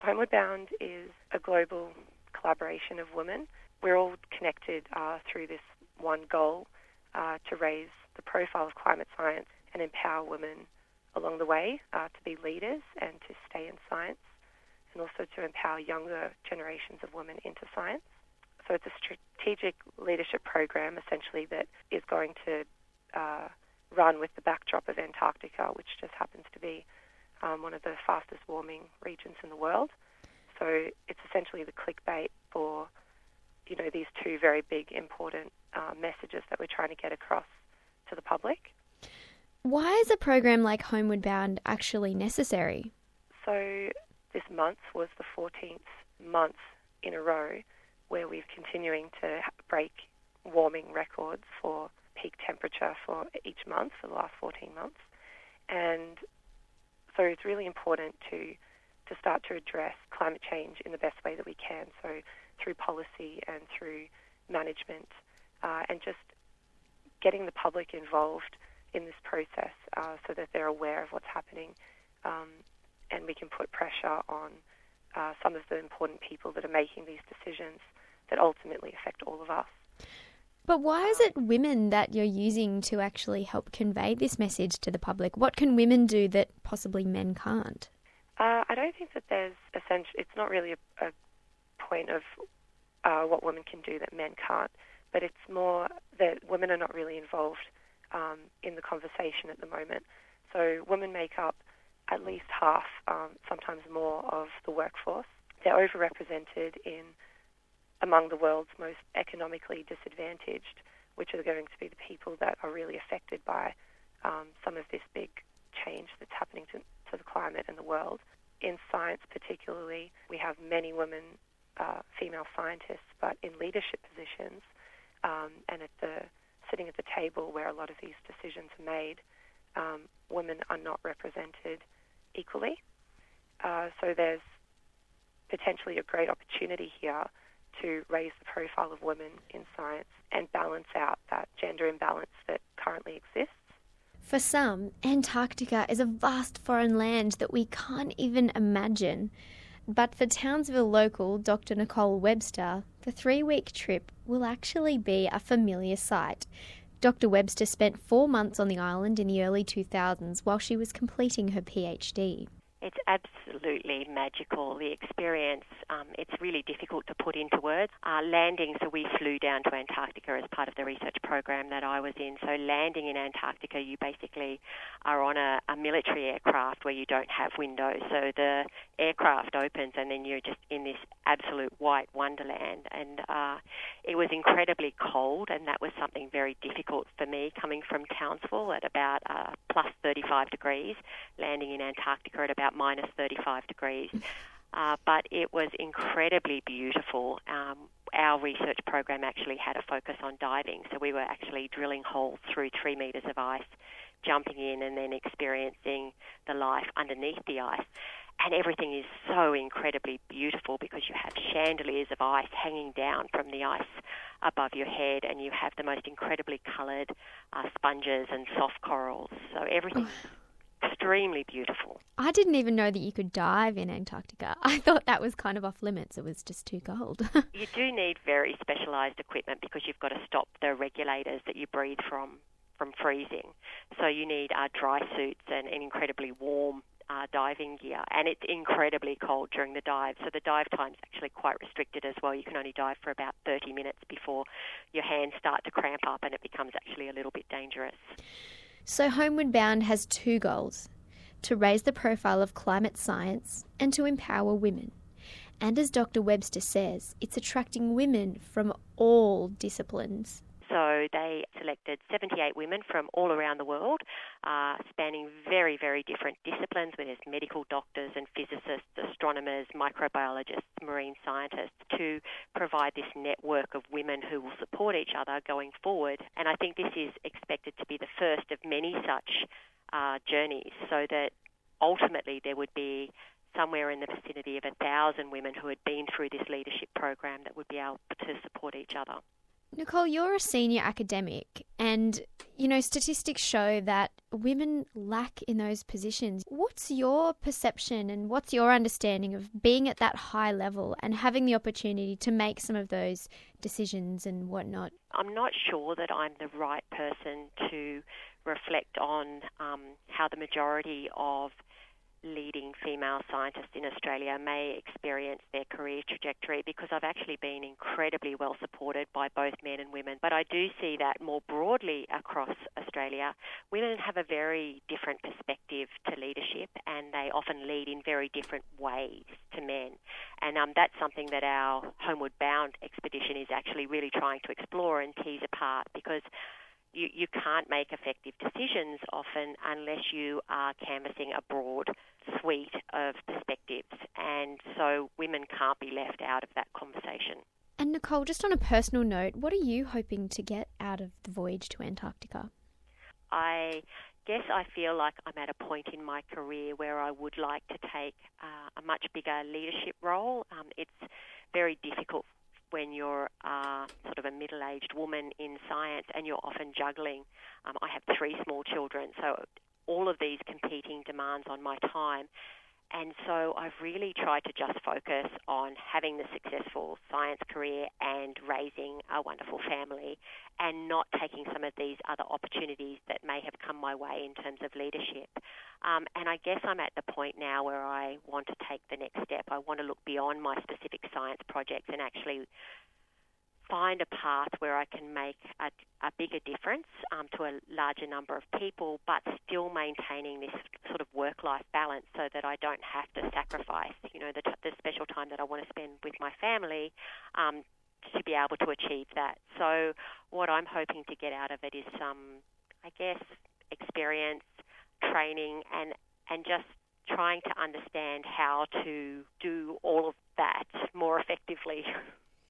Homeward Bound is a global collaboration of women. We're all connected through this one goal to raise the profile of climate science and empower women along the way to be leaders and to stay in science, and also to empower younger generations of women into science. So it's a strategic leadership program, essentially, that is going to run with the backdrop of Antarctica, which just happens to be one of the fastest warming regions in the world. So it's essentially the clickbait for, these two very big, important messages that we're trying to get across to the public. Why is a program like Homeward Bound actually necessary? So this month was the 14th month in a row where we're continuing to break warming records for peak temperature for each month for the last 14 months. And so it's really important to start to address climate change in the best way that we can, so through policy and through management, and just getting the public involved in this process so that they're aware of what's happening, and we can put pressure on some of the important people that are making these decisions that ultimately affect all of us. But why is it women that you're using to actually help convey this message to the public? What can women do that possibly men can't? I don't think that there's it's not really a point of what women can do that men can't, but it's more that women are not really involved in the conversation at the moment. So women make up at least half, sometimes more, of the workforce. They're overrepresented among the world's most economically disadvantaged, which are going to be the people that are really affected by some of this big change that's happening to the climate and the world. In science particularly, we have many women, female scientists, but in leadership positions and sitting at the table where a lot of these decisions are made, women are not represented equally. So there's potentially a great opportunity here to raise the profile of women in science and balance out that gender imbalance that currently exists. For some, Antarctica is a vast foreign land that we can't even imagine. But for Townsville local Dr. Nicole Webster, the 3-week trip will actually be a familiar sight. Dr. Webster spent 4 months on the island in the early 2000s while she was completing her PhD. It's absolutely magical, the experience. It's really difficult to put into words. Landing, so we flew down to Antarctica as part of the research program that I was in. So landing in Antarctica, you basically are on a military aircraft where you don't have windows. So the aircraft opens and then you're just in this absolute white wonderland. And it was incredibly cold, and that was something very difficult for me coming from Townsville at about plus 35 degrees, landing in Antarctica at about minus 35 degrees. But it was incredibly beautiful. Our research program actually had a focus on diving, so we were actually drilling holes through 3 metres of ice, jumping in and then experiencing the life underneath the ice. And everything is so incredibly beautiful because you have chandeliers of ice hanging down from the ice above your head, and you have the most incredibly coloured sponges and soft corals. So everything extremely beautiful. I didn't even know that you could dive in Antarctica. I thought that was kind of off limits. It was just too cold. You do need very specialised equipment because you've got to stop the regulators that you breathe from freezing. So you need dry suits and incredibly warm diving gear. And it's incredibly cold during the dive. So the dive time's actually quite restricted as well. You can only dive for about 30 minutes before your hands start to cramp up and it becomes actually a little bit dangerous. So Homeward Bound has 2 goals: to raise the profile of climate science and to empower women. And as Dr. Webster says, it's attracting women from all disciplines. So they selected 78 women from all around the world, spanning very, very different disciplines, where there's medical doctors and physicists, astronomers, microbiologists, marine scientists, to provide this network of women who will support each other going forward. And I think this is expected to be the first of many such journeys, so that ultimately there would be somewhere in the vicinity of 1,000 women who had been through this leadership program that would be able to support each other. Nicole, you're a senior academic and, statistics show that women lack in those positions. What's your perception and what's your understanding of being at that high level and having the opportunity to make some of those decisions and whatnot? I'm not sure that I'm the right person to reflect on how the majority of leading female scientists in Australia may experience their career trajectory, because I've actually been incredibly well supported by both men and women. But I do see that more broadly across Australia, women have a very different perspective to leadership, and they often lead in very different ways to men. And that's something that our Homeward Bound expedition is actually really trying to explore and tease apart, because you can't make effective decisions often unless you are canvassing a broad suite of perspectives, and so women can't be left out of that conversation. And Nicole, just on a personal note, what are you hoping to get out of the voyage to Antarctica? I guess I feel like I'm at a point in my career where I would like to take a much bigger leadership role. It's very difficult when you're sort of a middle-aged woman in science and you're often juggling. I have 3 small children, so all of these competing demands on my time. And so I've really tried to just focus on having the successful science career and raising a wonderful family, and not taking some of these other opportunities that may have come my way in terms of leadership. And I guess I'm at the point now where I want to take the next step. I want to look beyond my specific science projects and actually find a path where I can make a bigger difference to a larger number of people, but still maintaining this sort of work-life balance, so that I don't have to sacrifice, the special time that I want to spend with my family to be able to achieve that. So what I'm hoping to get out of it is some, experience, training, and just trying to understand how to do all of that more effectively.